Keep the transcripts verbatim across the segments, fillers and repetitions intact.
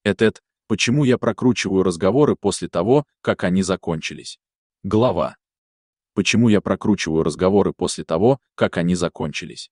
Этет, почему я прокручиваю разговоры после того, как они закончились. Глава. Почему я прокручиваю разговоры после того, как они закончились.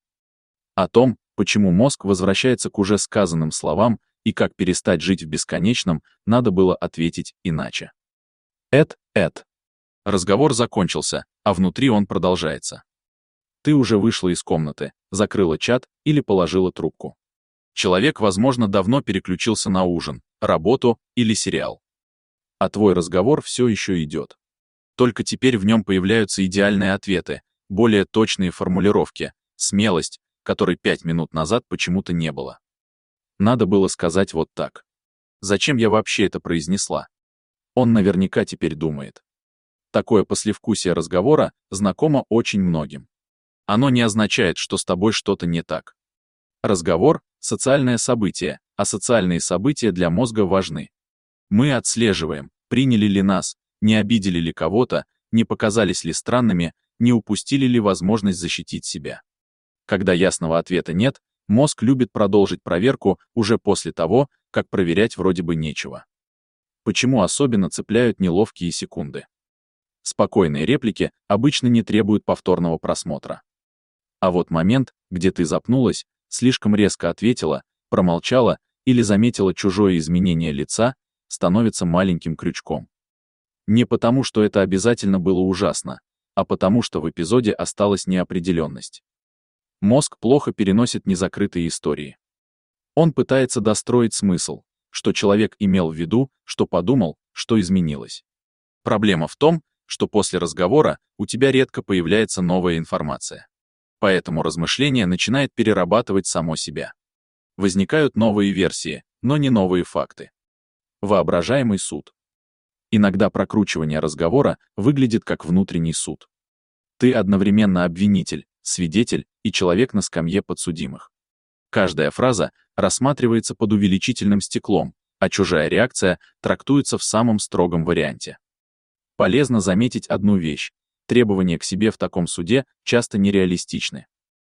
О том, почему мозг возвращается к уже сказанным словам и как перестать жить в бесконечном, надо было ответить иначе. Эт, эт. Разговор закончился, а внутри он продолжается. Ты уже вышла из комнаты, закрыла чат или положила трубку. Человек, возможно, давно переключился на ужин, работу или сериал. А твой разговор все еще идет. Только теперь в нем появляются идеальные ответы, более точные формулировки, смелость, которой пять минут назад почему-то не было. Надо было сказать вот так. Зачем я вообще это произнесла? Он наверняка теперь думает. Такое послевкусие разговора знакомо очень многим. Оно не означает, что с тобой что-то не так. Разговор — социальное событие, а социальные события для мозга важны. Мы отслеживаем, приняли ли нас, не обидели ли кого-то, не показались ли странными, не упустили ли возможность защитить себя. Когда ясного ответа нет, мозг любит продолжить проверку уже после того, как проверять вроде бы нечего. Почему особенно цепляют неловкие секунды? Спокойные реплики обычно не требуют повторного просмотра. А вот момент, где ты запнулась, слишком резко ответила, промолчала или заметила чужое изменение лица, становится маленьким крючком. Не потому, что это обязательно было ужасно, а потому, что в эпизоде осталась неопределенность. Мозг плохо переносит незакрытые истории. Он пытается достроить смысл, что человек имел в виду, что подумал, что изменилось. Проблема в том, что после разговора у тебя редко появляется новая информация. Поэтому размышление начинает перерабатывать само себя. Возникают новые версии, но не новые факты. Воображаемый суд. Иногда прокручивание разговора выглядит как внутренний суд. Ты одновременно обвинитель, свидетель и человек на скамье подсудимых. Каждая фраза рассматривается под увеличительным стеклом, а чужая реакция трактуется в самом строгом варианте. Полезно заметить одну вещь. Требования к себе в таком суде часто нереалистичны.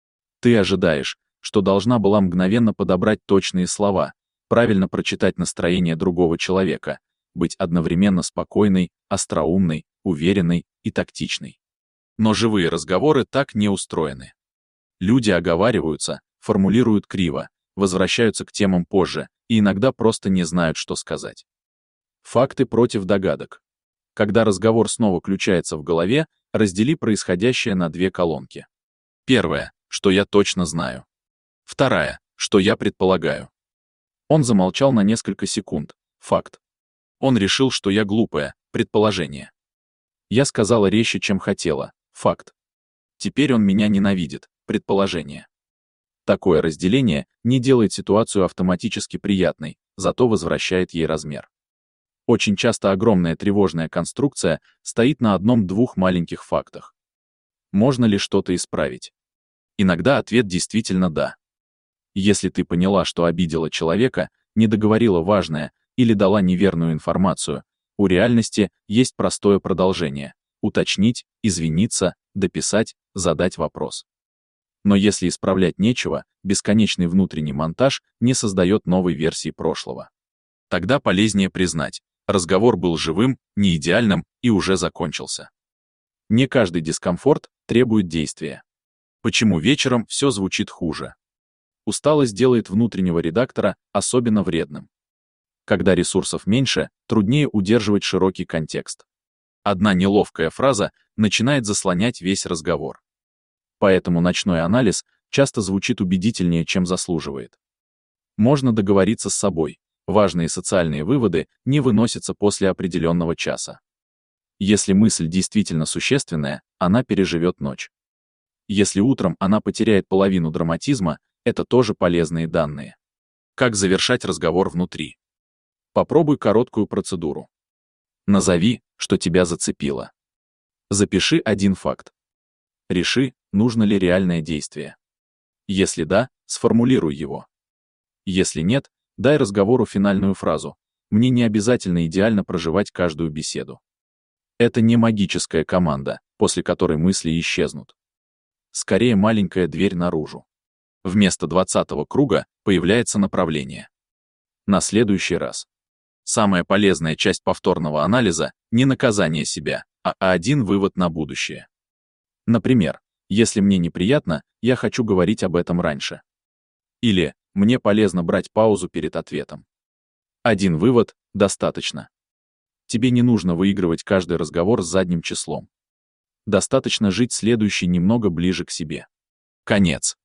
Ты ожидаешь, что должна была мгновенно подобрать точные слова, правильно прочитать настроение другого человека, быть одновременно спокойной, остроумной, уверенной и тактичной. Но живые разговоры так не устроены. Люди оговариваются, формулируют криво, возвращаются к темам позже и иногда просто не знают, что сказать. Факты против догадок. Когда разговор снова включается в голове, раздели происходящее на две колонки. Первая, что я точно знаю. Вторая, что я предполагаю. Он замолчал на несколько секунд. Факт. Он решил, что я глупая. Предположение. Я сказала резче, чем хотела. Факт. Теперь он меня ненавидит. Предположение. Такое разделение не делает ситуацию автоматически приятной, зато возвращает ей размер. Очень часто огромная тревожная конструкция стоит на одном-двух маленьких фактах. Можно ли что-то исправить? Иногда ответ действительно да. Если ты поняла, что обидела человека, не договорила важное или дала неверную информацию, у реальности есть простое продолжение — уточнить, извиниться, дописать, задать вопрос. Но если исправлять нечего, бесконечный внутренний монтаж не создает новой версии прошлого. Тогда полезнее признать, разговор был живым, не идеальным и уже закончился. Не каждый дискомфорт требует действия. Почему вечером все звучит хуже? Усталость делает внутреннего редактора особенно вредным. Когда ресурсов меньше, труднее удерживать широкий контекст. Одна неловкая фраза начинает заслонять весь разговор. Поэтому ночной анализ часто звучит убедительнее, чем заслуживает. Можно договориться с собой. Важные социальные выводы не выносятся после определенного часа. Если мысль действительно существенная, она переживет ночь. Если утром она потеряет половину драматизма, это тоже полезные данные. Как завершать разговор внутри? Попробуй короткую процедуру. Назови, что тебя зацепило. Запиши один факт. Реши, нужно ли реальное действие. Если да, сформулируй его. Если нет, дай разговору финальную фразу. Мне не обязательно идеально проживать каждую беседу. Это не магическая команда, после которой мысли исчезнут. Скорее маленькая дверь наружу. Вместо двадцатого круга появляется направление. На следующий раз. Самая полезная часть повторного анализа — не наказание себя, а один вывод на будущее. Например, если мне неприятно, я хочу говорить об этом раньше. Или мне полезно брать паузу перед ответом. Один вывод — достаточно. Тебе не нужно выигрывать каждый разговор с задним числом. Достаточно жить следующий немного ближе к себе. Конец.